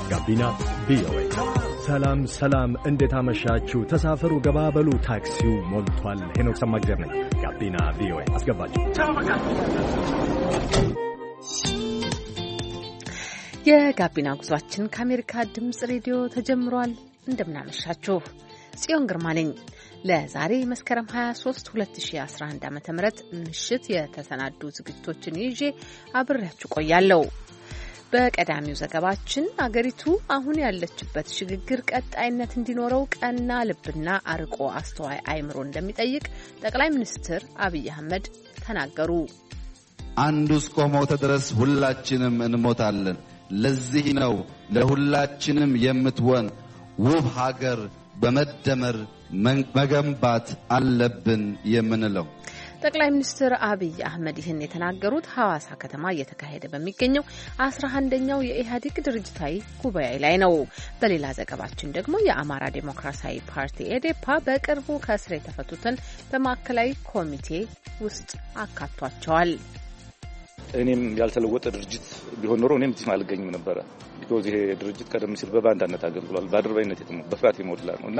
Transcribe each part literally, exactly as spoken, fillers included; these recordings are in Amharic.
ጋቢና ቪኦኤ። ሰላም ሰላም፣ እንዴት አመሻችሁ? ተሳፈሩ፣ ገባበሉ፣ ታክሲው ሞልቷል። ሄኖክ ሰማግደር ነኝ። ጋቢና ቪኦኤ አስገባችሁ። የጋቢና ጉዟችን ከአሜሪካ ድምጽ ሬዲዮ ተጀምሯል። እንደምናመሻችሁ ጽዮን ግርማ ነኝ። ለዛሬ መስከረም ሃያ ሶስት ሁለት ሺህ አስራ አንድ ዓመተ ምህረት ምሽት የተሰናዱ ዝግጅቶችን ይዤ አብሬያችሁ ቆያለሁ። በቀዳሚው ዘገባችን አገሪቱ አሁን ያለችበት ሽግግር ቀጣይነት እንዲኖረው ቀና ልብና አርቆ አስተዋይ አእምሮ እንደሚጠይቅ ጠቅላይ ሚኒስትር አብይ አህመድ ተናገሩ። አንዱ እስከሞተ ድረስ ሁላችንም እንሞታለን። ለዚህ ነው ለሁላችንም የምትሆን ውብ ሀገር በመደመር መገንባት አለብን የምንለው። ጠቅላይ ሚኒስትር አብይ አህመድ ይህን የተናገሩት ሐዋሳ ከተማ እየተካሄደ በሚገኘው አስራ አንደኛው የኢህአዴግ ድርጅታዊ ጉባኤ ላይ ነው። በሌላ ዘገባችን ደግሞ የአማራ ዴሞክራሲያዊ ፓርቲ ኤዴፓ በቅርቡ ከእስር የተፈቱትን በማዕከላዊ ኮሚቴ ውስጥ አካቷቸዋል። እኔም ያልተለወጠ ድርጅት ቢሆን ኖሮ እኔም እዚህ አልገኝም ነበረ። ቢኮዝ ይሄ ድርጅት ቀደም ሲል በባንዳነት አገልግሏል። በአድርባይነት የተሞ በፍርሃት የሞላ ነውና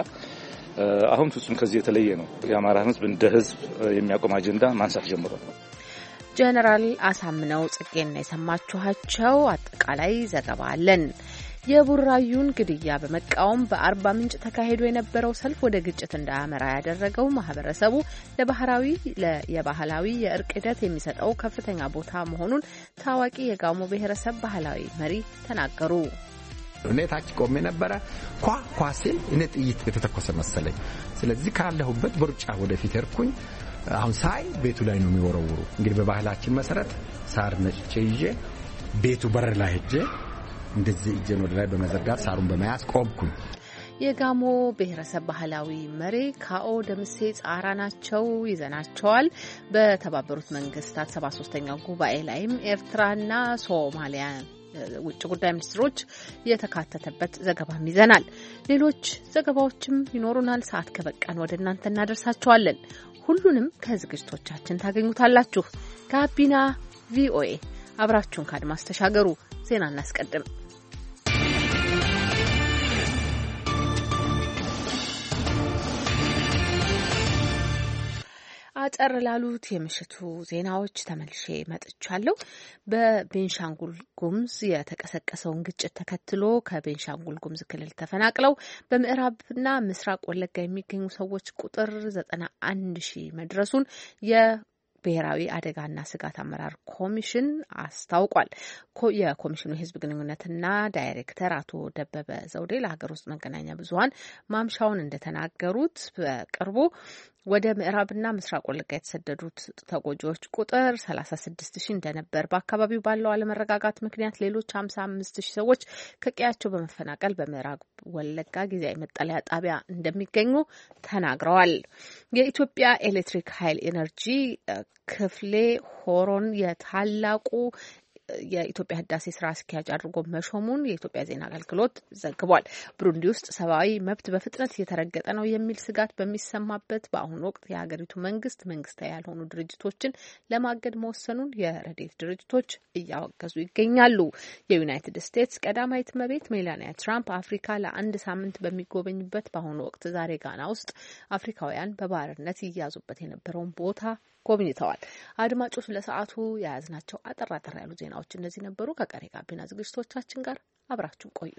አሁን ፍጹም ከዚህ የተለየ ነው። የአማራ ሕዝብ እንደ ሕዝብ የሚያቆም አጀንዳ ማንሳት ጀምሯል። ጀነራል አሳምነው ጽጌና የሰማችኋቸው አጠቃላይ ዘገባ አለን። የቡራዩን ግድያ በመቃወም በአርባ ምንጭ ተካሂዶ የነበረው ሰልፍ ወደ ግጭት እንዳያመራ ያደረገው ማህበረሰቡ ለባህላዊ የባህላዊ የእርቅ ሂደት የሚሰጠው ከፍተኛ ቦታ መሆኑን ታዋቂ የጋሞ ብሔረሰብ ባህላዊ መሪ ተናገሩ። እኔ ታች ቆሜ ነበረ። ኳ ኳ ሲል እኔ ጥይት የተተኮሰ መሰለኝ። ስለዚህ ካለሁበት በሩጫ ወደፊት ሄድኩኝ። አሁን ሳይ ቤቱ ላይ ነው የሚወረውሩ። እንግዲህ በባህላችን መሰረት ሳር ነጭቼ ይዤ ቤቱ በር ላይ ሄጄ እንደዚህ እጄን ወደ ላይ በመዘርጋት ሳሩን በመያዝ ቆምኩኝ። የጋሞ ብሔረሰብ ባህላዊ መሪ ካኦ ደምሴ ጻራ ናቸው። ይዘናቸዋል። በተባበሩት መንግስታት ሰባ ሶስተኛው ጉባኤ ላይም ኤርትራና ሶማሊያ ውጭ ጉዳይ ሚኒስትሮች የተካተተበት ዘገባም ይዘናል። ሌሎች ዘገባዎችም ይኖሩናል። ሰዓት ከበቃን ወደ እናንተ እናደርሳቸዋለን። ሁሉንም ከዝግጅቶቻችን ታገኙታላችሁ። ጋቢና ቪኦኤ አብራችሁን ካድማስ ተሻገሩ። ዜና እናስቀድም። አጠር ላሉት የምሽቱ ዜናዎች ተመልሼ መጥቻለሁ። በቤንሻንጉል ጉሙዝ የተቀሰቀሰውን ግጭት ተከትሎ ከቤንሻንጉል ጉሙዝ ክልል ተፈናቅለው በምዕራብና ምስራቅ ወለጋ የሚገኙ ሰዎች ቁጥር ዘጠና አንድ ሺህ መድረሱን የ ብሔራዊ አደጋና ስጋት አመራር ኮሚሽን አስታውቋል። የኮሚሽኑ የሕዝብ ግንኙነትና ዳይሬክተር አቶ ደበበ ዘውዴ ለሀገር ውስጥ መገናኛ ብዙኃን ማምሻውን እንደተናገሩት በቅርቡ ወደ ምዕራብና ምስራቅ ወለጋ የተሰደዱት ተጎጂዎች ቁጥር ሰላሳ ስድስት ሺህ እንደነበር፣ በአካባቢው ባለው አለመረጋጋት ምክንያት ሌሎች ሀምሳ አምስት ሺህ ሰዎች ከቀያቸው በመፈናቀል በምዕራብ ወለጋ ጊዜያዊ መጠለያ ጣቢያ እንደሚገኙ ተናግረዋል። የኢትዮጵያ ኤሌክትሪክ ኃይል ኤነርጂ ክፍሌ ሆሮን የታላቁ የኢትዮጵያ ህዳሴ ስራ አስኪያጅ አድርጎ መሾሙን የኢትዮጵያ ዜና አገልግሎት ዘግቧል። ብሩንዲ ውስጥ ሰብአዊ መብት በፍጥነት እየተረገጠ ነው የሚል ስጋት በሚሰማበት በአሁኑ ወቅት የሀገሪቱ መንግስት መንግስታዊ ያልሆኑ ድርጅቶችን ለማገድ መወሰኑን የረድኤት ድርጅቶች እያወገዙ ይገኛሉ። የዩናይትድ ስቴትስ ቀዳማዊት እመቤት ሜላኒያ ትራምፕ አፍሪካ ለአንድ ሳምንት በሚጎበኙበት በአሁኑ ወቅት ዛሬ ጋና ውስጥ አፍሪካውያን በባርነት ይያዙበት የነበረውን ቦታ ጎብኝተዋል። አድማጮች ለሰዓቱ የያዝናቸው አጠር አጠር ያሉ ዜናዎች እነዚህ ነበሩ። ከቀሪ ጋቢና ዝግጅቶቻችን ጋር አብራችሁ ቆዩ።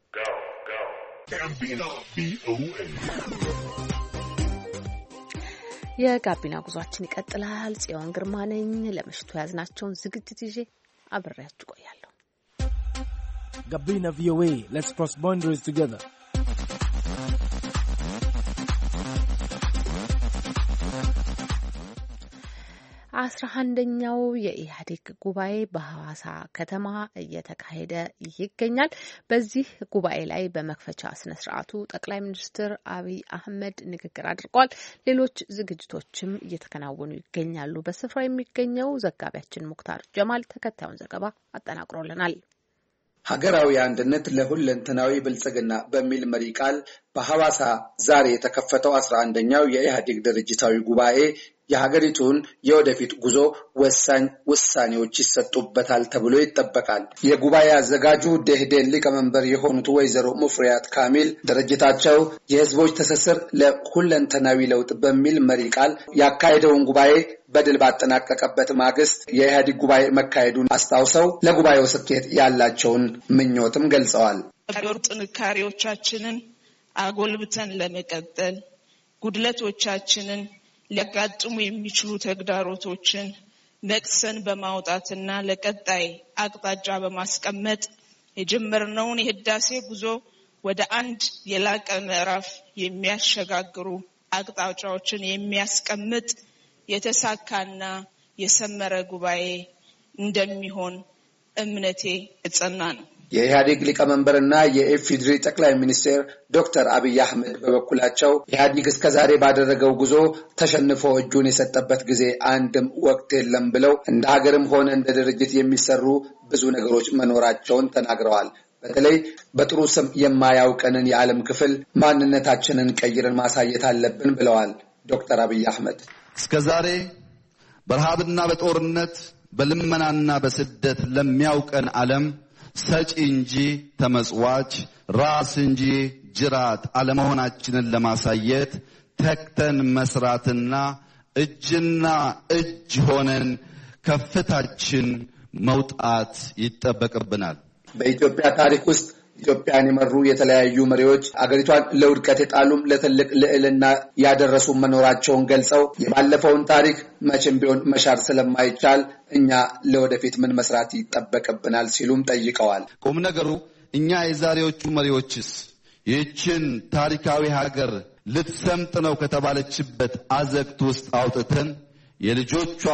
የጋቢና ጉዟችን ይቀጥላል። ጽዮን ግርማ ነኝ። ለምሽቱ የያዝናቸውን ዝግጅት ይዤ አብሬያችሁ ቆያለሁ። ጋቢና ቪኦኤ Let's cross boundaries together. አስራ አንደኛው የኢህአዴግ ጉባኤ በሐዋሳ ከተማ እየተካሄደ ይገኛል። በዚህ ጉባኤ ላይ በመክፈቻ ስነ ስርዓቱ ጠቅላይ ሚኒስትር አብይ አህመድ ንግግር አድርገዋል። ሌሎች ዝግጅቶችም እየተከናወኑ ይገኛሉ። በስፍራው የሚገኘው ዘጋቢያችን ሙክታር ጀማል ተከታዩን ዘገባ አጠናቅሮልናል። ሀገራዊ አንድነት ለሁለንተናዊ ብልጽግና በሚል መሪ ቃል በሐዋሳ ዛሬ የተከፈተው አስራ አንደኛው የኢህአዴግ ድርጅታዊ ጉባኤ የሀገሪቱን የወደፊት ጉዞ ወሳኝ ውሳኔዎች ይሰጡበታል ተብሎ ይጠበቃል። የጉባኤ አዘጋጁ ደኢህዴን ሊቀመንበር የሆኑት ወይዘሮ ሙፈሪያት ካሚል ድርጅታቸው የህዝቦች ትስስር ለሁለንተናዊ ለውጥ በሚል መሪ ቃል ያካሄደውን ጉባኤ በድል ባጠናቀቀበት ማግስት የኢህአዴግ ጉባኤ መካሄዱን አስታውሰው ለጉባኤው ስኬት ያላቸውን ምኞትም ገልጸዋል። ጥንካሬዎቻችንን አጎልብተን ለመቀጠል ጉድለቶቻችንን ሊያጋጥሙ የሚችሉ ተግዳሮቶችን ነቅሰን በማውጣትና ለቀጣይ አቅጣጫ በማስቀመጥ የጀመርነውን የህዳሴ ጉዞ ወደ አንድ የላቀ ምዕራፍ የሚያሸጋግሩ አቅጣጫዎችን የሚያስቀምጥ የተሳካና የሰመረ ጉባኤ እንደሚሆን እምነቴ የጸና ነው። የኢህአዴግ ሊቀመንበርና የኢፌዴሪ ጠቅላይ ሚኒስትር ዶክተር አብይ አህመድ በበኩላቸው ኢህአዴግ እስከዛሬ ባደረገው ጉዞ ተሸንፎ እጁን የሰጠበት ጊዜ አንድም ወቅት የለም ብለው እንደ ሀገርም ሆነ እንደ ድርጅት የሚሰሩ ብዙ ነገሮች መኖራቸውን ተናግረዋል። በተለይ በጥሩ ስም የማያውቀንን የዓለም ክፍል ማንነታችንን ቀይረን ማሳየት አለብን ብለዋል ዶክተር አብይ አህመድ። እስከዛሬ በረሃብና በጦርነት በልመናና በስደት ለሚያውቀን ዓለም ሰጪ እንጂ ተመጽዋች ራስ እንጂ ጅራት አለመሆናችንን ለማሳየት ተክተን መስራትና እጅና እጅ ሆነን ከፍታችን መውጣት ይጠበቅብናል። በኢትዮጵያ ታሪክ ውስጥ ኢትዮጵያን የመሩ የተለያዩ መሪዎች አገሪቷን ለውድቀት የጣሉም ለትልቅ ልዕልና ያደረሱ መኖራቸውን ገልጸው የባለፈውን ታሪክ መቼም ቢሆን መሻር ስለማይቻል እኛ ለወደፊት ምን መስራት ይጠበቅብናል ሲሉም ጠይቀዋል። ቁም ነገሩ እኛ የዛሬዎቹ መሪዎችስ ይህችን ታሪካዊ ሀገር ልትሰምጥ ነው ከተባለችበት አዘቅት ውስጥ አውጥተን የልጆቿ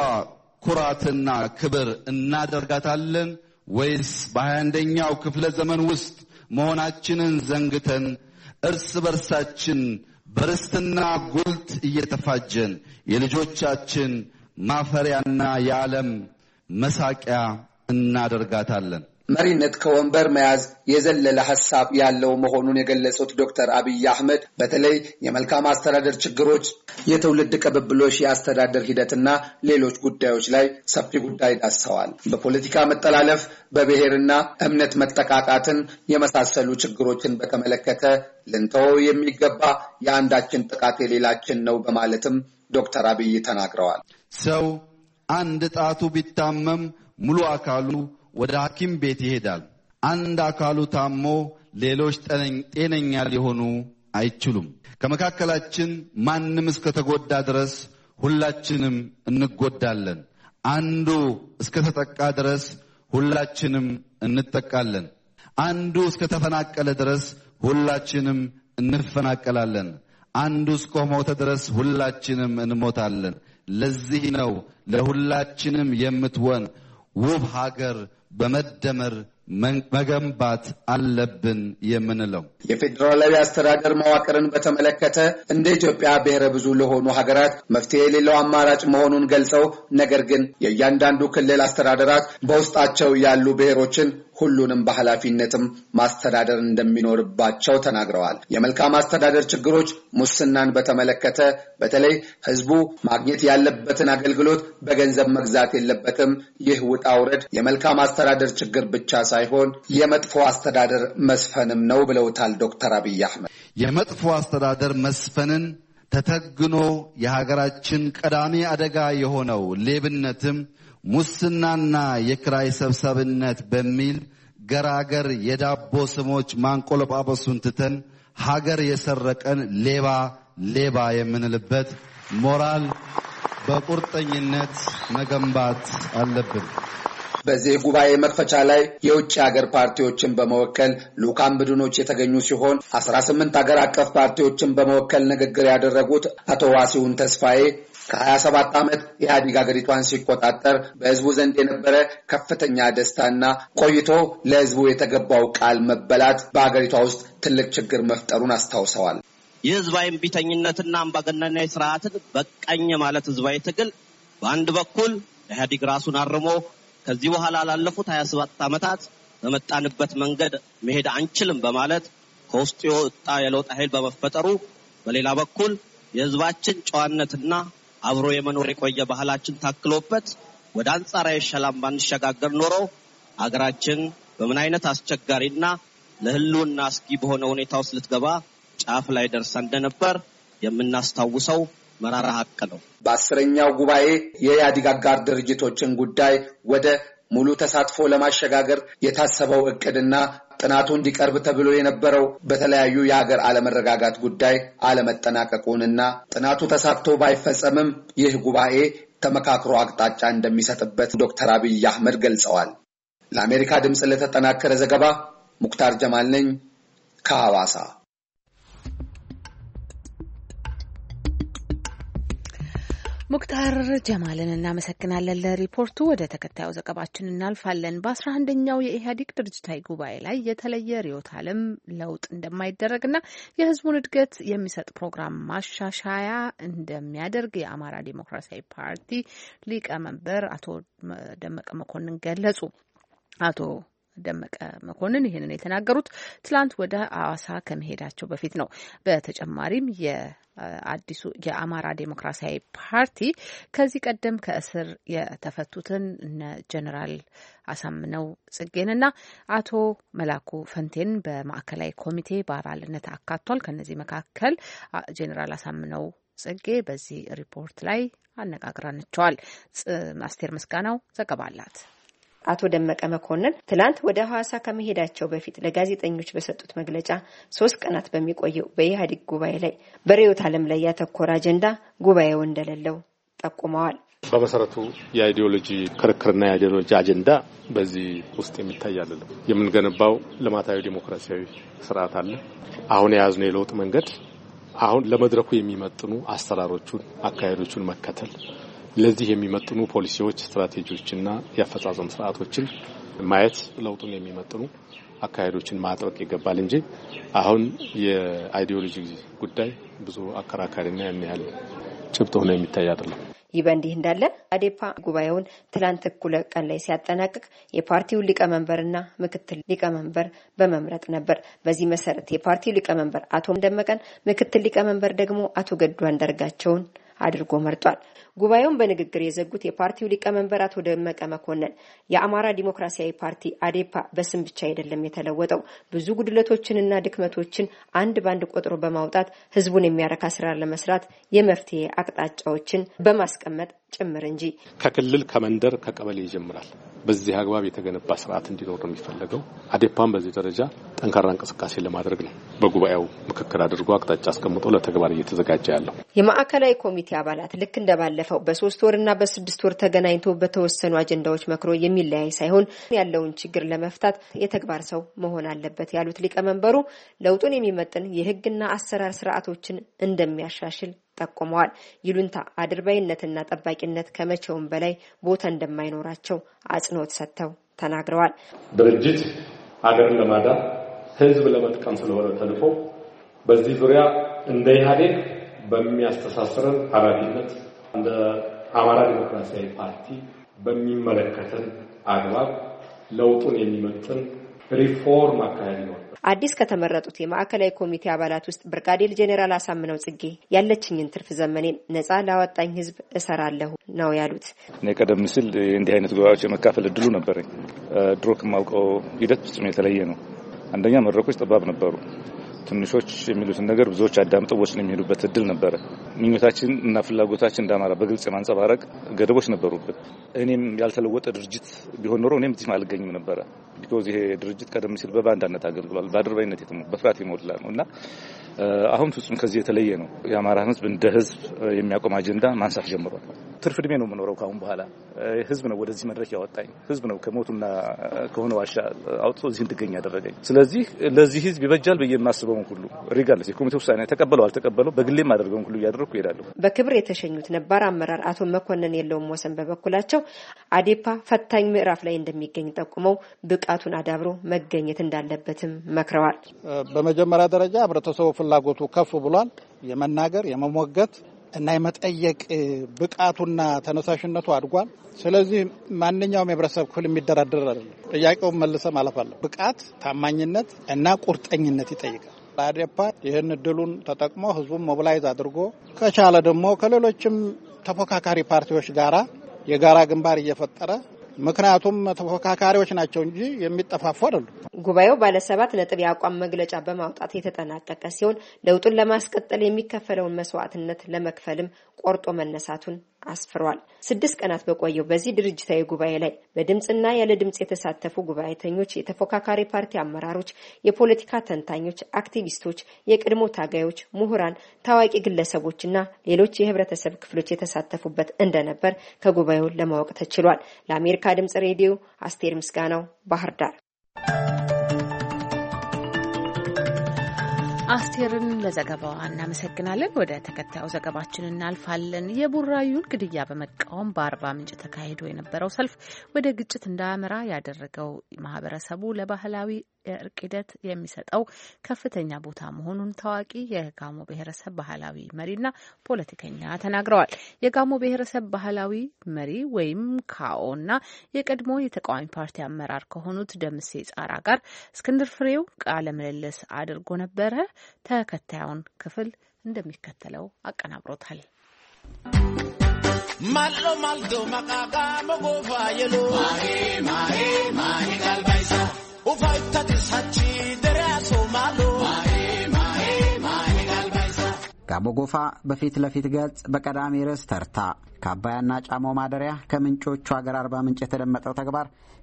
ኩራትና ክብር እናደርጋታለን ወይስ በሃያ አንደኛው ክፍለ ዘመን ውስጥ መሆናችንን ዘንግተን እርስ በርሳችን በርስትና ጉልት እየተፋጀን የልጆቻችን ማፈሪያና የዓለም መሳቂያ እናደርጋታለን? መሪነት ከወንበር መያዝ የዘለለ ሐሳብ ያለው መሆኑን የገለጹት ዶክተር አብይ አህመድ በተለይ የመልካም አስተዳደር ችግሮች፣ የትውልድ ቅብብሎሽ የአስተዳደር ሂደትና ሌሎች ጉዳዮች ላይ ሰፊ ጉዳይ ዳሰዋል። በፖለቲካ መጠላለፍ፣ በብሔርና እምነት መጠቃቃትን የመሳሰሉ ችግሮችን በተመለከተ ልንተው የሚገባ የአንዳችን ጥቃት የሌላችን ነው በማለትም ዶክተር አብይ ተናግረዋል። ሰው አንድ ጣቱ ቢታመም ሙሉ አካሉ ወደ ሐኪም ቤት ይሄዳል። አንድ አካሉ ታሞ ሌሎች ጤነኛ ሊሆኑ አይችሉም። ከመካከላችን ማንም እስከተጎዳ ድረስ ሁላችንም እንጎዳለን። አንዱ እስከተጠቃ ድረስ ሁላችንም እንጠቃለን። አንዱ እስከተፈናቀለ ድረስ ሁላችንም እንፈናቀላለን። አንዱ እስከሞተ ድረስ ሁላችንም እንሞታለን። ለዚህ ነው ለሁላችንም የምትሆን ውብ ሀገር በመደመር መገንባት አለብን የምንለው። የፌዴራላዊ አስተዳደር መዋቅርን በተመለከተ እንደ ኢትዮጵያ ብሔረ ብዙ ለሆኑ ሀገራት መፍትሄ የሌለው አማራጭ መሆኑን ገልጸው ነገር ግን የእያንዳንዱ ክልል አስተዳደራት በውስጣቸው ያሉ ብሔሮችን ሁሉንም በኃላፊነትም ማስተዳደር እንደሚኖርባቸው ተናግረዋል። የመልካም አስተዳደር ችግሮች ሙስናን በተመለከተ በተለይ ህዝቡ ማግኘት ያለበትን አገልግሎት በገንዘብ መግዛት የለበትም። ይህ ውጣ ውረድ የመልካም አስተዳደር ችግር ብቻ ሳይሆን የመጥፎ አስተዳደር መስፈንም ነው ብለውታል ዶክተር አብይ አህመድ። የመጥፎ አስተዳደር መስፈንን ተተግኖ የሀገራችን ቀዳሚ አደጋ የሆነው ሌብነትም ሙስናና የክራይ ሰብሳቢነት በሚል ገራገር የዳቦ ስሞች ማንቆለጳጳሱን ትተን ሀገር የሰረቀን ሌባ ሌባ የምንልበት ሞራል በቁርጠኝነት መገንባት አለብን። በዚህ ጉባኤ መክፈቻ ላይ የውጭ ሀገር ፓርቲዎችን በመወከል ሉካን ቡድኖች የተገኙ ሲሆን አስራ ስምንት ሀገር አቀፍ ፓርቲዎችን በመወከል ንግግር ያደረጉት አቶ ዋሲሁን ተስፋዬ ከሀያ ሰባት ዓመት ኢህአዴግ ሀገሪቷን ሲቆጣጠር በህዝቡ ዘንድ የነበረ ከፍተኛ ደስታና ቆይቶ ለህዝቡ የተገባው ቃል መበላት በሀገሪቷ ውስጥ ትልቅ ችግር መፍጠሩን አስታውሰዋል። የህዝባዊ እምቢተኝነትና አምባገነናዊ ስርዓትን በቃኝ ማለት ህዝባዊ ትግል በአንድ በኩል ኢህአዴግ ራሱን አርሞ ከዚህ በኋላ ላለፉት ሀያ ሰባት ዓመታት በመጣንበት መንገድ መሄድ አንችልም በማለት ከውስጡ የወጣ የለውጥ ኃይል በመፈጠሩ፣ በሌላ በኩል የህዝባችን ጨዋነትና አብሮ የመኖር የቆየ ባህላችን ታክሎበት ወደ አንጻራዊ ሰላም ባንሸጋገር ኖሮ አገራችን በምን አይነት አስቸጋሪና ለህልውና አስጊ በሆነ ሁኔታ ውስጥ ልትገባ ጫፍ ላይ ደርሳ እንደነበር የምናስታውሰው መራራ ሀቅ ነው። በአስረኛው ጉባኤ የኢህአዴግ አጋር ድርጅቶችን ጉዳይ ወደ ሙሉ ተሳትፎ ለማሸጋገር የታሰበው እቅድና ጥናቱ እንዲቀርብ ተብሎ የነበረው በተለያዩ የሀገር አለመረጋጋት ጉዳይ አለመጠናቀቁንና ጥናቱ ተሳክቶ ባይፈጸምም ይህ ጉባኤ ተመካክሮ አቅጣጫ እንደሚሰጥበት ዶክተር አብይ አህመድ ገልጸዋል። ለአሜሪካ ድምጽ ለተጠናከረ ዘገባ ሙክታር ጀማል ነኝ ከሐዋሳ። ሙክታር ጀማልን እናመሰግናለን ለሪፖርቱ። ወደ ተከታዩ ዘገባችን እናልፋለን። በአስራ አንደኛው የኢህአዴግ ድርጅታዊ ጉባኤ ላይ የተለየ ርዕዮተ ዓለም ለውጥ እንደማይደረግና የህዝቡን እድገት የሚሰጥ ፕሮግራም ማሻሻያ እንደሚያደርግ የአማራ ዲሞክራሲያዊ ፓርቲ ሊቀመንበር አቶ ደመቀ መኮንን ገለጹ። አቶ ደመቀ መኮንን ይህንን የተናገሩት ትላንት ወደ ሐዋሳ ከመሄዳቸው በፊት ነው። በተጨማሪም የአዲሱ የአማራ ዲሞክራሲያዊ ፓርቲ ከዚህ ቀደም ከእስር የተፈቱትን እነ ጀነራል አሳምነው ጽጌንና አቶ መላኩ ፈንቴን በማዕከላዊ ኮሚቴ በአባልነት አካቷል። ከነዚህ መካከል ጀነራል አሳምነው ጽጌ በዚህ ሪፖርት ላይ አነጋግራናቸዋል። አስቴር ምስጋናው ዘገባ አላት። አቶ ደመቀ መኮንን ትላንት ወደ ሐዋሳ ከመሄዳቸው በፊት ለጋዜጠኞች በሰጡት መግለጫ ሶስት ቀናት በሚቆየው በኢህአዴግ ጉባኤ ላይ በርዕዮተ ዓለም ላይ ያተኮረ አጀንዳ ጉባኤው እንደሌለው ጠቁመዋል። በመሰረቱ የአይዲዮሎጂ ክርክርና የአይዲዮሎጂ አጀንዳ በዚህ ውስጥ የሚታይ አይደለም። የምንገነባው ልማታዊ ዲሞክራሲያዊ ስርዓት አለ። አሁን የያዝነው የለውጥ መንገድ አሁን ለመድረኩ የሚመጥኑ አሰራሮቹን አካሄዶቹን መከተል ለዚህ የሚመጥኑ ፖሊሲዎች ስትራቴጂዎችና የአፈጻጸም ስርዓቶችን ማየት ለውጡን የሚመጥኑ አካሄዶችን ማጥበቅ ይገባል እንጂ አሁን የአይዲዮሎጂ ጉዳይ ብዙ አከራካሪና ያን ያህል ጭብጥ ሆኖ የሚታይ አይደለም። ይህ በእንዲህ እንዳለ አዴፓ ጉባኤውን ትላንት እኩለ ቀን ላይ ሲያጠናቅቅ የፓርቲው ሊቀመንበርና ምክትል ሊቀመንበር በመምረጥ ነበር። በዚህ መሰረት የፓርቲው ሊቀመንበር አቶ ደመቀን፣ ምክትል ሊቀመንበር ደግሞ አቶ ገዱ አንዳርጋቸውን አድርጎ መርጧል። ጉባኤውን በንግግር የዘጉት የፓርቲው ሊቀመንበር አቶ ደመቀ መኮንን የአማራ ዲሞክራሲያዊ ፓርቲ አዴፓ በስም ብቻ አይደለም የተለወጠው፣ ብዙ ጉድለቶችንና ድክመቶችን አንድ ባንድ ቆጥሮ በማውጣት ህዝቡን የሚያረካ ስራ ለመስራት የመፍትሄ አቅጣጫዎችን በማስቀመጥ ጭምር እንጂ ከክልል ከመንደር ከቀበሌ ይጀምራል። በዚህ አግባብ የተገነባ ስርዓት እንዲኖር ነው የሚፈልገው። አዴፓም በዚህ ደረጃ ጠንካራ እንቅስቃሴ ለማድረግ ነው በጉባኤው ምክክር አድርጎ አቅጣጫ አስቀምጦ ለተግባር እየተዘጋጀ ያለው። የማዕከላዊ ኮሚቴ አባላት ልክ እንደባለፈው በሶስት ወርና በስድስት ወር ተገናኝቶ በተወሰኑ አጀንዳዎች መክሮ የሚለያይ ሳይሆን ያለውን ችግር ለመፍታት የተግባር ሰው መሆን አለበት ያሉት ሊቀመንበሩ ለውጡን የሚመጥን የህግና አሰራር ስርዓቶችን እንደሚያሻሽል ጠቁመዋል። ይሉንታ አድርባይነትና ጠባቂነት ከመቼውም በላይ ቦታ እንደማይኖራቸው አጽንኦት ሰጥተው ተናግረዋል። ድርጅት ሀገርን ለማዳን ህዝብ ለመጥቀም ስለሆነ ተልፎ በዚህ ዙሪያ እንደ ኢህአዴግ በሚያስተሳስረን ኃላፊነት እንደ አማራ ዲሞክራሲያዊ ፓርቲ በሚመለከተን አግባብ ለውጡን የሚመጥን ሪፎርም አካሄድ ነው። አዲስ ከተመረጡት የማዕከላዊ ኮሚቴ አባላት ውስጥ ብርጋዴር ጄኔራል አሳምነው ጽጌ ያለችኝን ትርፍ ዘመኔን ነፃ ላወጣኝ ህዝብ እሰራለሁ ነው ያሉት። እኔ ቀደም ሲል እንዲህ አይነት ጉባኤዎች የመካፈል እድሉ ነበረኝ። ድሮ ከማውቀው ሂደት ፍጹም የተለየ ነው። አንደኛ መድረኮች ጠባብ ነበሩ። ትንሾች የሚሉትን ነገር ብዙዎች አዳምጠው ወስነው የሚሄዱበት እድል ነበረ። ምኞታችን እና ፍላጎታችን እንዳማራ በግልጽ የማንጸባረቅ ገደቦች ነበሩበት። እኔም ያልተለወጠ ድርጅት ቢሆን ኖሮ እኔም እዚህ አልገኝም ነበረ። ቢኮዝ ይሄ ድርጅት ቀደም ሲል በባንዳነት አገልግሏል። በአድርባይነት የተሞላ በፍርሃት የሞላ ነውና አሁን ፍጹም ከዚህ የተለየ ነው። የአማራ ህዝብ እንደ ህዝብ የሚያቆም አጀንዳ ማንሳት ጀምሯል። ትርፍ እድሜ ነው የምኖረው ካሁን በኋላ። ህዝብ ነው ወደዚህ መድረክ ያወጣኝ። ህዝብ ነው ከሞቱና ከሆነ ዋሻ አውጥቶ እዚህ እንድገኝ ያደረገኝ። ስለዚህ ለዚህ ህዝብ ይበጃል ብዬ የማስበው ሁሉ ሪጋለስ የኮሚቴው ውሳኔ ተቀበለው አልተቀበለው በግሌም አደረገው ሁሉ ያደረኩ ይሄዳለሁ። በክብር የተሸኙት ነባር አመራር አቶ መኮንን የለውም ወሰን በበኩላቸው አዴፓ ፈታኝ ምዕራፍ ላይ እንደሚገኝ ጠቁመው ብቃቱን አዳብሮ መገኘት እንዳለበትም መክረዋል። በመጀመሪያ ደረጃ ህብረተሰቡ ፍላጎቱ ከፍ ብሏል። የመናገር የመሞገት እና የመጠየቅ ብቃቱና ተነሳሽነቱ አድጓል። ስለዚህ ማንኛውም የህብረተሰብ ክፍል የሚደራደር አይደለም። ጥያቄውን መልሰ ማለፍ አለ። ብቃት፣ ታማኝነት እና ቁርጠኝነት ይጠይቃል። አዴፓ ይህን እድሉን ተጠቅሞ ህዝቡን ሞቢላይዝ አድርጎ ከቻለ ደግሞ ከሌሎችም ተፎካካሪ ፓርቲዎች ጋራ የጋራ ግንባር እየፈጠረ ምክንያቱም ተፎካካሪዎች ናቸው እንጂ የሚጠፋፉ አይደሉም። ጉባኤው ባለ ሰባት ነጥብ የአቋም መግለጫ በማውጣት የተጠናቀቀ ሲሆን ለውጡን ለማስቀጠል የሚከፈለውን መስዋዕትነት ለመክፈልም ቆርጦ መነሳቱን አስፍሯል። ስድስት ቀናት በቆየው በዚህ ድርጅታዊ ጉባኤ ላይ በድምጽና ያለ ድምጽ የተሳተፉ ጉባኤተኞች፣ የተፎካካሪ ፓርቲ አመራሮች፣ የፖለቲካ ተንታኞች፣ አክቲቪስቶች፣ የቀድሞ ታጋዮች፣ ምሁራን፣ ታዋቂ ግለሰቦችና ሌሎች የህብረተሰብ ክፍሎች የተሳተፉበት እንደነበር ከጉባኤው ለማወቅ ተችሏል። ለአሜሪካ ድምጽ ሬዲዮ አስቴር ምስጋናው ባህር ዳር። አስቴርን ለዘገባዋ እናመሰግናለን። ወደ ተከታዩ ዘገባችን እናልፋለን። የቡራዩን ግድያ በመቃወም በአርባ ምንጭ ተካሂዶ የነበረው ሰልፍ ወደ ግጭት እንዳያመራ ያደረገው ማህበረሰቡ ለባህላዊ የእርቅ ሂደት የሚሰጠው ከፍተኛ ቦታ መሆኑን ታዋቂ የጋሞ ብሔረሰብ ባህላዊ መሪና ፖለቲከኛ ተናግረዋል። የጋሞ ብሔረሰብ ባህላዊ መሪ ወይም ካኦና የቀድሞ የተቃዋሚ ፓርቲ አመራር ከሆኑት ደምሴ ጻራ ጋር እስክንድር ፍሬው ቃለ ምልልስ አድርጎ ነበረ። ተከታዩን ክፍል እንደሚከተለው አቀናብሮታል። ማሎ ማልዶ ማቃቃ መጎፋ የሎ ማሄ ማሄ ማሄ ጋልባይሳ ኡፋይታ ተሳቺ ደራሶ ማሎ ማሄ ማሄ ማሄ ጋልባይሳ ጋሞ ጎፋ በፊት ለፊት ገጽ በቀዳሚ ርዕስ ተርታ ከአባያና ጫሞ ማደሪያ ከምንጮቹ ሀገር አርባ ምንጭ የተደመጠው ተግባር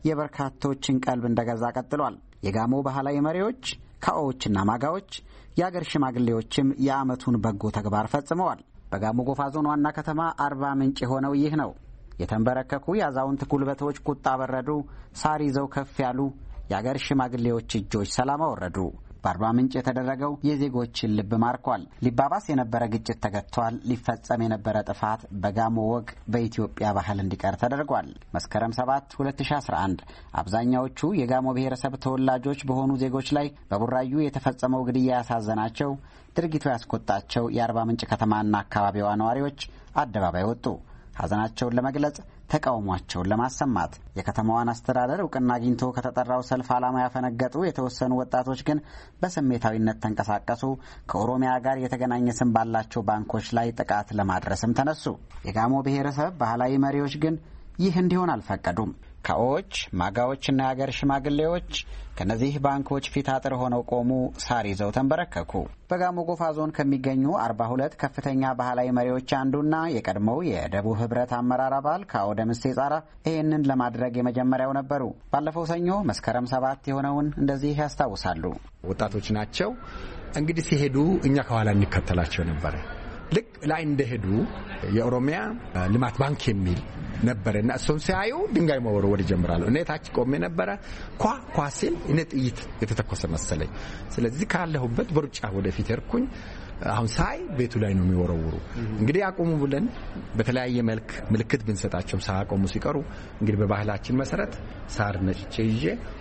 የበርካቶችን ቀልብ እንደገዛ ቀጥሏል። የጋሞ ባህላዊ መሪዎች ካኦዎችና ማጋዎች የአገር ሽማግሌዎችም የዓመቱን በጎ ተግባር ፈጽመዋል። በጋሞ ጎፋ ዞን ዋና ከተማ አርባ ምንጭ የሆነው ይህ ነው። የተንበረከኩ የአዛውንት ጉልበቶች ቁጣ በረዱ፣ ሳር ይዘው ከፍ ያሉ የአገር ሽማግሌዎች እጆች ሰላም አወረዱ። በአርባ ምንጭ የተደረገው የዜጎችን ልብ ማርኳል። ሊባባስ የነበረ ግጭት ተገጥቷል። ሊፈጸም የነበረ ጥፋት በጋሞ ወግ በኢትዮጵያ ባህል እንዲቀር ተደርጓል። መስከረም ሰባት ሁለት ሺህ አስራ አንድ አብዛኛዎቹ የጋሞ ብሔረሰብ ተወላጆች በሆኑ ዜጎች ላይ በቡራዩ የተፈጸመው ግድያ ያሳዘናቸው፣ ድርጊቱ ያስቆጣቸው የአርባ ምንጭ ከተማና አካባቢዋ ነዋሪዎች አደባባይ ወጡ። ሐዘናቸውን ለመግለጽ፣ ተቃውሟቸውን ለማሰማት። የከተማዋን አስተዳደር እውቅና አግኝቶ ከተጠራው ሰልፍ ዓላማ ያፈነገጡ የተወሰኑ ወጣቶች ግን በስሜታዊነት ተንቀሳቀሱ። ከኦሮሚያ ጋር የተገናኘ ስም ባላቸው ባንኮች ላይ ጥቃት ለማድረስም ተነሱ። የጋሞ ብሔረሰብ ባህላዊ መሪዎች ግን ይህ እንዲሆን አልፈቀዱም። ካኦዎች፣ ማጋዎችና የአገር ሽማግሌዎች ከነዚህ ባንኮች ፊት አጥር ሆነው ቆሙ። ሳር ይዘው ተንበረከኩ። በጋሞ ጎፋ ዞን ከሚገኙ አርባ ሁለት ከፍተኛ ባህላዊ መሪዎች አንዱና የቀድሞው የደቡብ ህብረት አመራር አባል ካኦ ደምሴ ጻራ ይህንን ለማድረግ የመጀመሪያው ነበሩ። ባለፈው ሰኞ መስከረም ሰባት የሆነውን እንደዚህ ያስታውሳሉ። ወጣቶች ናቸው እንግዲህ ሲሄዱ እኛ ከኋላ እንከተላቸው ነበር። ልክ ላይ እንደሄዱ የኦሮሚያ ልማት ባንክ የሚል ነበርና እሱን ሲያዩ ድንጋይ መወርወር ይጀምራሉ። እኔ ታች ቆሜ ነበረ። ኳ ኳ ሲል እኔ ጥይት የተተኮሰ መሰለኝ። ስለዚህ ካለሁበት በሩጫ ወደፊት ሄድኩኝ። አሁን ሳይ ቤቱ ላይ ነው የሚወረውሩ። እንግዲህ አቆሙ ብለን በተለያየ መልክ ምልክት ብንሰጣቸው ሳያቆሙ ሲቀሩ እንግዲህ በባህላችን መሰረት ሳር ነጭቼ ይዤ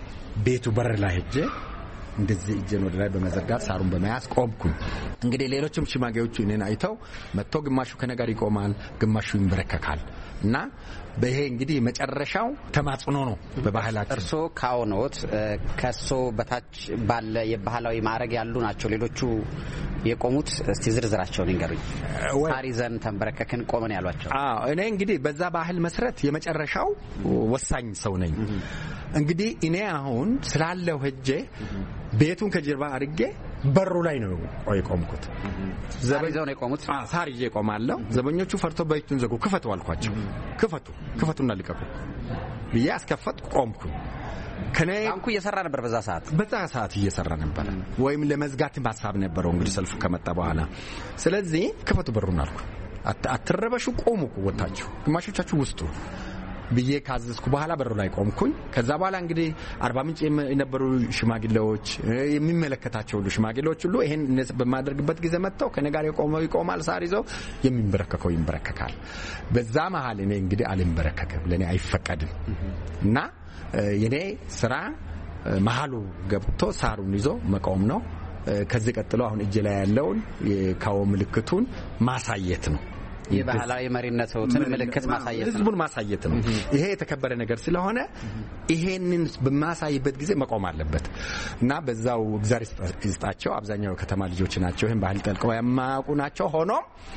ቤቱ በር ላይ ሄጄ እንደዚህ እጄን ወደ ላይ በመዘርጋት ሳሩን በመያዝ ቆምኩኝ። እንግዲህ ሌሎችም ሽማግሌዎቹ እኔን አይተው መጥቶ ግማሹ ከነጋር ይቆማል፣ ግማሹ ይንበረከካል እና በይሄ እንግዲህ መጨረሻው ተማጽኖ ነው በባህላችን። እርሶ ካኦኖት ከሶ በታች ባለ የባህላዊ ማዕረግ ያሉ ናቸው ሌሎቹ የቆሙት። እስቲ ዝርዝራቸውን ይንገሩኝ። ታሪዘን ተንበረከክን ቆመን ያሏቸው። አዎ እኔ እንግዲህ በዛ ባህል መሰረት የመጨረሻው ወሳኝ ሰው ነኝ። እንግዲህ እኔ አሁን ስላለው ሄጄ ቤቱን ከጀርባ አድርጌ በሩ ላይ ነው የቆምኩት። ዘበኛው ነው የቆሙት። አዎ ሳር ይዤ ቆማለሁ። ዘበኞቹ ፈርቶ በእጁን ዘጉ። ክፈቱ አልኳቸው። ክፈቱ ክፈቱና ልቀቁ ብዬ አስከፈትኩ። ቆምኩ። ከኔ ባንኩ እየሰራ ነበር በዛ ሰዓት በዛ ሰዓት እየሰራ ነበር። ወይም ለመዝጋት ሐሳብ ነበረው እንግዲህ ሰልፉ ከመጣ በኋላ። ስለዚህ ክፈቱ በሩን አልኩ። አትረበሹ፣ ቆሙ ወጣችሁ፣ ግማሾቻችሁ ውስጡ ብዬ ካዘዝኩ በኋላ በሩ ላይ ቆምኩኝ። ከዛ በኋላ እንግዲህ አርባ ምንጭ የነበሩ ሽማግሌዎች የሚመለከታቸው ሁሉ ሽማግሌዎች ሁሉ ይሄን በማድረግበት ጊዜ መጥተው ከኔ ጋር የቆመው ይቆማል፣ ሳር ይዘው የሚንበረከከው ይንበረከካል። በዛ መሀል እኔ እንግዲህ አልንበረከክም፣ ለኔ አይፈቀድም እና የኔ ስራ መሀሉ ገብቶ ሳሩን ይዞ መቆም ነው። ከዚህ ቀጥሎ አሁን እጄ ላይ ያለውን የካኦ ምልክቱን ማሳየት ነው። የባህላዊ መሪነትን ምልክት ማሳየት ነው ህዝቡን ማሳየት ነው ይሄ የተከበረ ነገር ስለሆነ ይሄንን በማሳይበት ጊዜ መቆም አለበት እና በዛው እግዚአብሔር ይስጣቸው አብዛኛው ከተማ ልጆች ናቸው ይሄን ባህል ጠልቀው የማያውቁ ናቸው ሆኖ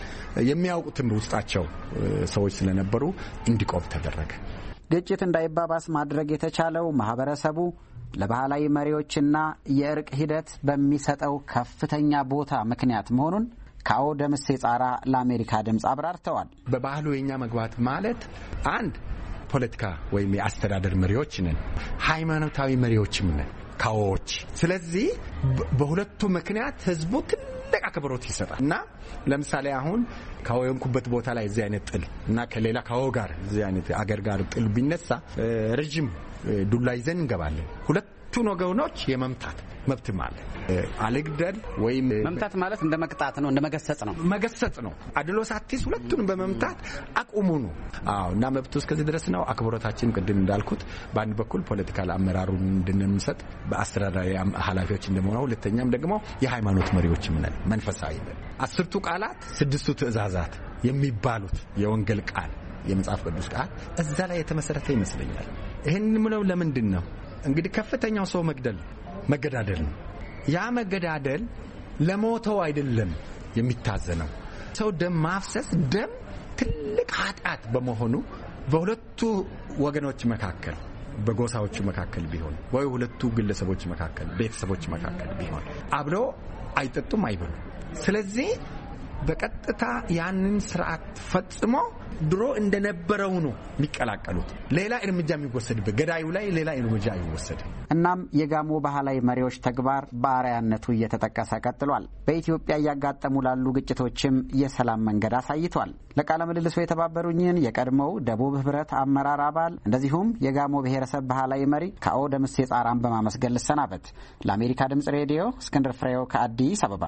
የሚያውቁትም ውስጣቸው ሰዎች ስለነበሩ እንዲቆም ተደረገ ግጭት እንዳይባባስ ማድረግ የተቻለው ማህበረሰቡ ለባህላዊ መሪዎችና የእርቅ ሂደት በሚሰጠው ከፍተኛ ቦታ ምክንያት መሆኑን ካኦ ደምሴ ጻራ ለአሜሪካ ድምጽ አብራርተዋል በባህሉ የኛ መግባት ማለት አንድ ፖለቲካ ወይም የአስተዳደር መሪዎች ነን ሃይማኖታዊ መሪዎችም ነን ካኦዎች ስለዚህ በሁለቱ ምክንያት ህዝቡ ትልቅ አክብሮት ይሰጣል እና ለምሳሌ አሁን ካኦ የንኩበት ቦታ ላይ እዚህ አይነት ጥል እና ከሌላ ካኦ ጋር እዚህ አይነት አገር ጋር ጥል ቢነሳ ረጅም ዱላ ይዘን እንገባለን ሁለቱን ወገኖች የመምታት መብት ማለት አለግደል ወይም መምታት ማለት እንደ መቅጣት ነው እንደ መገሰጽ ነው መገሰጽ ነው አድሎ ሳትስ ሁለቱን በመምታት አቁሙ ነው አዎ እና መብቱ እስከዚህ ድረስ ነው አክብሮታችን ቅድም እንዳልኩት በአንድ በኩል ፖለቲካል አመራሩን እንድንሰጥ በአስተዳዳሪ ኃላፊዎች እንደሆነው ሁለተኛም ደግሞ የሃይማኖት መሪዎችም ነን መንፈሳዊ ነን አስርቱ ቃላት ስድስቱ ትእዛዛት የሚባሉት የወንጌል ቃል የመጽሐፍ ቅዱስ ቃል እዛ ላይ የተመሰረተ ይመስለኛል ይሄን ምለው ለምንድን ነው እንግዲህ ከፍተኛው ሰው መግደል መገዳደል ነው ያ መገዳደል ለሞተው አይደለም የሚታዘነው ሰው ደም ማፍሰስ ደም ትልቅ ኃጢአት በመሆኑ በሁለቱ ወገኖች መካከል በጎሳዎቹ መካከል ቢሆን ወይ ሁለቱ ግለሰቦች መካከል ቤተሰቦች መካከል ቢሆን አብሮ አይጠጡም አይበሉ ስለዚህ በቀጥታ ያንን ስርዓት ፈጽሞ ድሮ እንደነበረው ነው የሚቀላቀሉት ሌላ እርምጃ የሚወሰድበት ገዳዩ ላይ ሌላ እርምጃ አይወሰድ እናም የጋሞ ባህላዊ መሪዎች ተግባር በአርአያነቱ እየተጠቀሰ ቀጥሏል በኢትዮጵያ ያጋጠሙ ላሉ ግጭቶችም የሰላም መንገድ አሳይቷል ለቃለ ምልልሱ የተባበሩኝን የቀድሞው ደቡብ ህብረት አመራር አባል እንደዚሁም የጋሞ ብሔረሰብ ባህላዊ መሪ ካኦ ደምሴ ጻራን በማመስገን ልሰናበት ለአሜሪካ ድምጽ ሬዲዮ እስክንድር ፍሬው ከአዲስ አበባ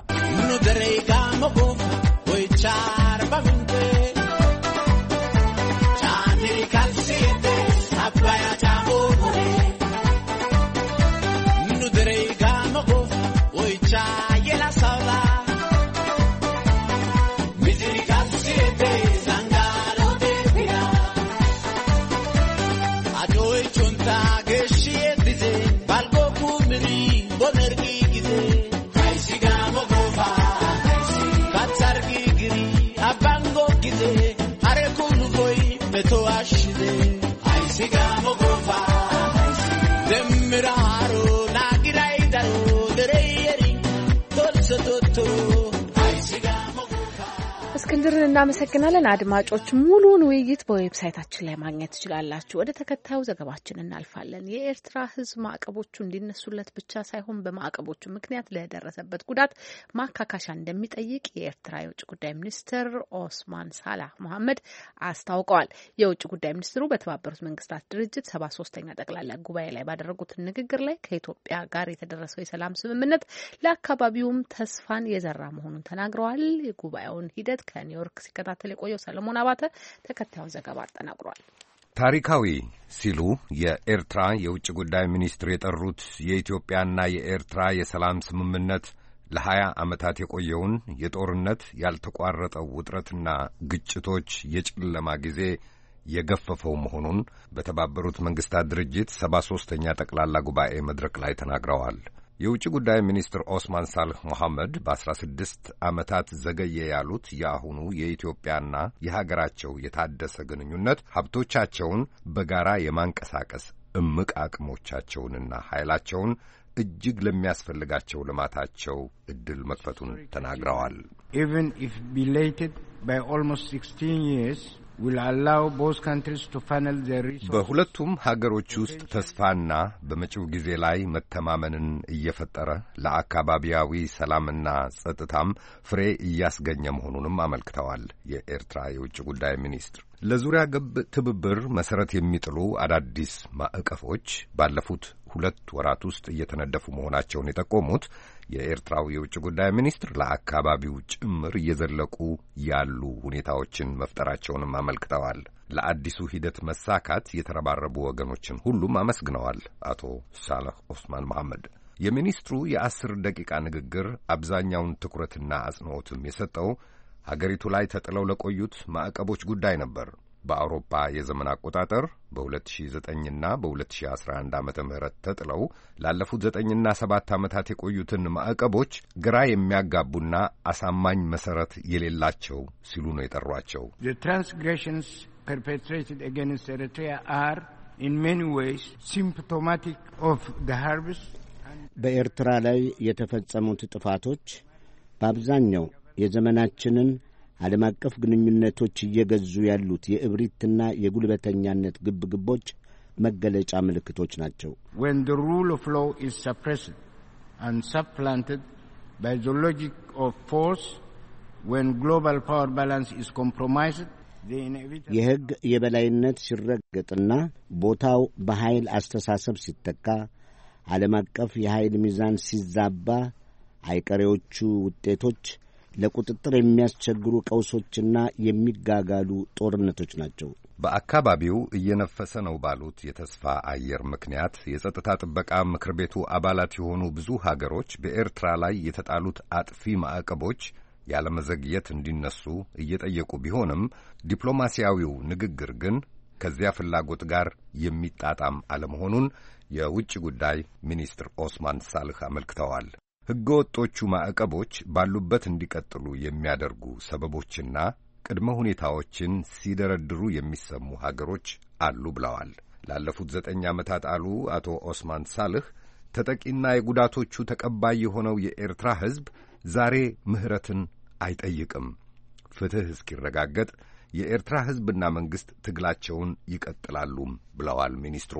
እስክንድርን እናመሰግናለን አድማጮች ሙሉውን ውይይት በዌብሳይታችን ላይ ማግኘት ትችላላችሁ ወደ ተከታዩ ዘገባችን እናልፋለን የኤርትራ ህዝብ ማዕቀቦቹ እንዲነሱለት ብቻ ሳይሆን በማዕቀቦቹ ምክንያት ለደረሰበት ጉዳት ማካካሻ እንደሚጠይቅ የኤርትራ የውጭ ጉዳይ ሚኒስትር ኦስማን ሳላህ መሐመድ አስታውቀዋል የውጭ ጉዳይ ሚኒስትሩ በተባበሩት መንግስታት ድርጅት ሰባ ሶስተኛ ጠቅላላ ጉባኤ ላይ ባደረጉት ንግግር ላይ ከኢትዮጵያ ጋር የተደረሰው የሰላም ስምምነት ለአካባቢውም ተስፋን የዘራ መሆኑን ተናግረዋል የጉባኤውን ሂደት ከኒውዮርክ ሲከታተል የቆየው ሰለሞን አባተ ተከታዩን ዘገባ አጠናቅሯል። ታሪካዊ ሲሉ የኤርትራ የውጭ ጉዳይ ሚኒስትር የጠሩት የኢትዮጵያና የኤርትራ የሰላም ስምምነት ለሀያ ዓመታት የቆየውን የጦርነት ያልተቋረጠው ውጥረትና ግጭቶች የጨለማ ጊዜ የገፈፈው መሆኑን በተባበሩት መንግስታት ድርጅት ሰባ ሶስተኛ ጠቅላላ ጉባኤ መድረክ ላይ ተናግረዋል። የውጭ ጉዳይ ሚኒስትር ኦስማን ሳልህ መሐመድ በአስራ ስድስት ዓመታት ዘገየ ያሉት የአሁኑ የኢትዮጵያና የሀገራቸው የታደሰ ግንኙነት ሀብቶቻቸውን በጋራ የማንቀሳቀስ እምቅ አቅሞቻቸውንና ኃይላቸውን እጅግ ለሚያስፈልጋቸው ልማታቸው እድል መክፈቱን ተናግረዋል። Even if belated by almost sixteen years will allow both countries to funnel their resources. በሁለቱም ሀገሮች ውስጥ ተስፋና በመጪው ጊዜ ላይ መተማመንን እየፈጠረ ለአካባቢያዊ ሰላምና ጸጥታም ፍሬ እያስገኘ መሆኑንም አመልክተዋል። የኤርትራ የውጭ ጉዳይ ሚኒስትር ለዙሪያ ገብ ትብብር መሰረት የሚጥሉ አዳዲስ ማዕቀፎች ባለፉት ሁለት ወራት ውስጥ እየተነደፉ መሆናቸውን የጠቆሙት የኤርትራው የውጭ ጉዳይ ሚኒስትር ለአካባቢው ጭምር እየዘለቁ ያሉ ሁኔታዎችን መፍጠራቸውንም አመልክተዋል። ለአዲሱ ሂደት መሳካት የተረባረቡ ወገኖችን ሁሉም አመስግነዋል። አቶ ሳልህ ኦስማን መሐመድ የሚኒስትሩ የአስር ደቂቃ ንግግር አብዛኛውን ትኩረትና አጽንኦትም የሰጠው ሀገሪቱ ላይ ተጥለው ለቆዩት ማዕቀቦች ጉዳይ ነበር። በአውሮፓ የዘመን አቆጣጠር በ2009ና በ2011 ዓመተ ምህረት ተጥለው ላለፉት ዘጠኝና ሰባት ዓመታት የቆዩትን ማዕቀቦች ግራ የሚያጋቡና አሳማኝ መሰረት የሌላቸው ሲሉ ነው የጠሯቸው። The transgressions perpetrated against Eritrea are in many ways symptomatic of the harvest. በኤርትራ ላይ የተፈጸሙት ጥፋቶች በአብዛኛው የዘመናችንን ዓለም አቀፍ ግንኙነቶች እየገዙ ያሉት የእብሪትና የጉልበተኛነት ግብግቦች መገለጫ ምልክቶች ናቸው። When the rule of law is suppressed and supplanted by the logic of force, when global power balance is compromised, የሕግ የበላይነት ሲረገጥና ቦታው በኃይል አስተሳሰብ ሲተካ፣ ዓለም አቀፍ የኃይል ሚዛን ሲዛባ አይቀሬዎቹ ውጤቶች ለቁጥጥር የሚያስቸግሩ ቀውሶችና የሚጋጋሉ ጦርነቶች ናቸው። በአካባቢው እየነፈሰ ነው ባሉት የተስፋ አየር ምክንያት የጸጥታ ጥበቃ ምክር ቤቱ አባላት የሆኑ ብዙ ሀገሮች በኤርትራ ላይ የተጣሉት አጥፊ ማዕቀቦች ያለመዘግየት እንዲነሱ እየጠየቁ ቢሆንም ዲፕሎማሲያዊው ንግግር ግን ከዚያ ፍላጎት ጋር የሚጣጣም አለመሆኑን የውጭ ጉዳይ ሚኒስትር ኦስማን ሳልህ አመልክተዋል። ሕገወጦቹ ማዕቀቦች ባሉበት እንዲቀጥሉ የሚያደርጉ ሰበቦችና ቅድመ ሁኔታዎችን ሲደረድሩ የሚሰሙ ሀገሮች አሉ ብለዋል። ላለፉት ዘጠኝ ዓመታት አሉ አቶ ኦስማን ሳልህ ተጠቂና የጉዳቶቹ ተቀባይ የሆነው የኤርትራ ሕዝብ ዛሬ ምሕረትን አይጠይቅም። ፍትሕ እስኪረጋገጥ የኤርትራ ሕዝብና መንግሥት ትግላቸውን ይቀጥላሉም ብለዋል ሚኒስትሩ።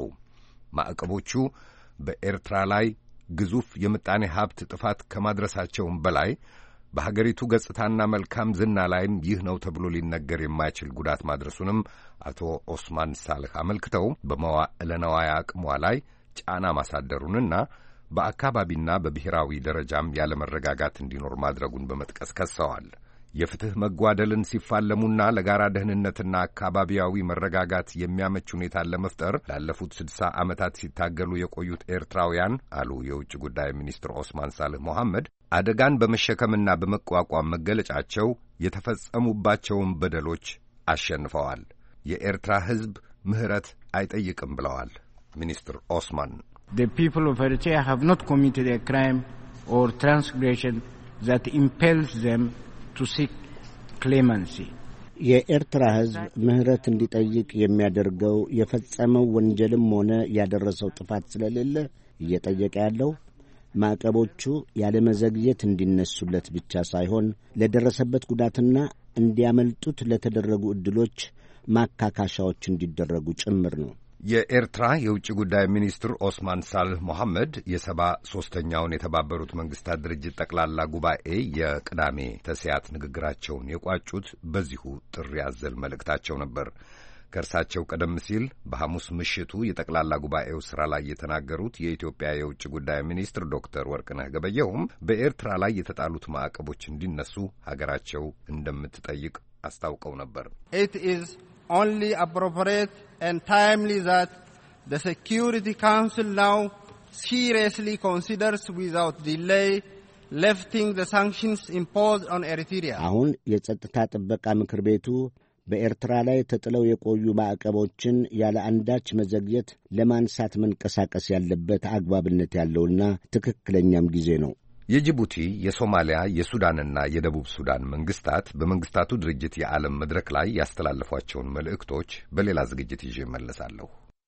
ማዕቀቦቹ በኤርትራ ላይ ግዙፍ የምጣኔ ሀብት ጥፋት ከማድረሳቸውም በላይ በሀገሪቱ ገጽታና መልካም ዝና ላይም ይህ ነው ተብሎ ሊነገር የማይችል ጉዳት ማድረሱንም አቶ ኦስማን ሳልህ አመልክተው በመዋዕለ ነዋይ አቅሟ ላይ ጫና ማሳደሩንና በአካባቢና በብሔራዊ ደረጃም ያለመረጋጋት እንዲኖር ማድረጉን በመጥቀስ ከሰዋል። የፍትሕ መጓደልን ሲፋለሙና ለጋራ ደህንነትና አካባቢያዊ መረጋጋት የሚያመች ሁኔታን ለመፍጠር ላለፉት ስድሳ ዓመታት ሲታገሉ የቆዩት ኤርትራውያን አሉ የውጭ ጉዳይ ሚኒስትር ኦስማን ሳልህ ሞሐመድ አደጋን በመሸከምና በመቋቋም መገለጫቸው የተፈጸሙባቸውን በደሎች አሸንፈዋል። የኤርትራ ሕዝብ ምሕረት አይጠይቅም ብለዋል ሚኒስትር ኦስማን። The people of Eritrea have not committed a crime or transgression that impels them to seek clemency. የኤርትራ ሕዝብ ምሕረት እንዲጠይቅ የሚያደርገው የፈጸመው ወንጀልም ሆነ ያደረሰው ጥፋት ስለሌለ እየጠየቀ ያለው ማዕቀቦቹ ያለመዘግየት እንዲነሱለት ብቻ ሳይሆን ለደረሰበት ጉዳትና እንዲያመልጡት ለተደረጉ ዕድሎች ማካካሻዎች እንዲደረጉ ጭምር ነው። የኤርትራ የውጭ ጉዳይ ሚኒስትር ኦስማን ሳልህ ሞሐመድ የሰባ ሦስተኛውን የተባበሩት መንግሥታት ድርጅት ጠቅላላ ጉባኤ የቅዳሜ ተስያት ንግግራቸውን የቋጩት በዚሁ ጥሪ አዘል መልእክታቸው ነበር። ከእርሳቸው ቀደም ሲል በሐሙስ ምሽቱ የጠቅላላ ጉባኤው ሥራ ላይ የተናገሩት የኢትዮጵያ የውጭ ጉዳይ ሚኒስትር ዶክተር ወርቅነህ ገበየሁም በኤርትራ ላይ የተጣሉት ማዕቀቦች እንዲነሱ ሀገራቸው እንደምትጠይቅ አስታውቀው ነበር። It is only appropriate and timely that the Security Council now seriously considers without delay lifting the sanctions imposed on Eritrea. አሁን የጸጥታ ጥበቃ ምክር ቤቱ በኤርትራ ላይ ተጥለው የቆዩ ማዕቀቦችን ያለ አንዳች መዘግየት ለማንሳት መንቀሳቀስ ያለበት አግባብነት ያለውና ትክክለኛም ጊዜ ነው። የጅቡቲ፣ የሶማሊያ፣ የሱዳንና የደቡብ ሱዳን መንግስታት በመንግስታቱ ድርጅት የዓለም መድረክ ላይ ያስተላለፏቸውን መልእክቶች በሌላ ዝግጅት ይዤ እመለሳለሁ።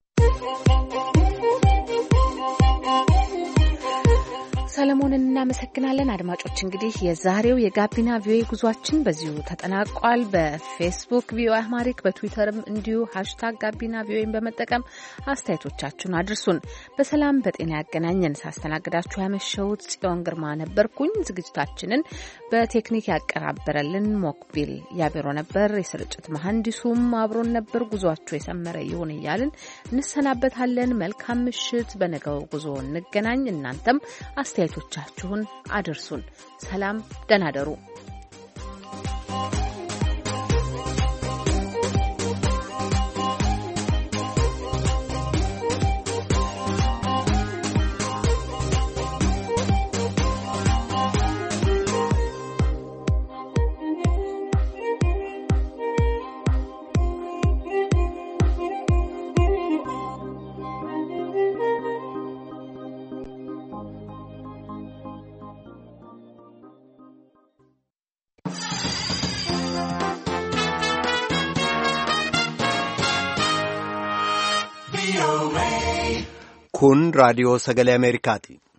ሰለሞንን እናመሰግናለን። አድማጮች እንግዲህ የዛሬው የጋቢና ቪኦኤ ጉዟችን በዚሁ ተጠናቋል። በፌስቡክ ቪኦኤ አህማሪክ፣ በትዊተርም እንዲሁ ሃሽታግ ጋቢና ቪኦኤን በመጠቀም አስተያየቶቻችሁን አድርሱን። በሰላም በጤና ያገናኘን። ሳስተናግዳችሁ ያመሸሁት ጽዮን ግርማ ነበርኩኝ። ዝግጅታችንን በቴክኒክ ያቀራበረልን ሞክቢል ያቤሮ ነበር። የስርጭት መሐንዲሱም አብሮን ነበር። ጉዟችሁ የሰመረ ይሁን እያልን እንሰናበታለን። መልካም ምሽት። በነገው ጉዞ እንገናኝ። እናንተም አስተያየቶቻችሁን አድርሱን። ሰላም፣ ደህና ደሩ። kun raadiyoo sagalee Ameerikaati.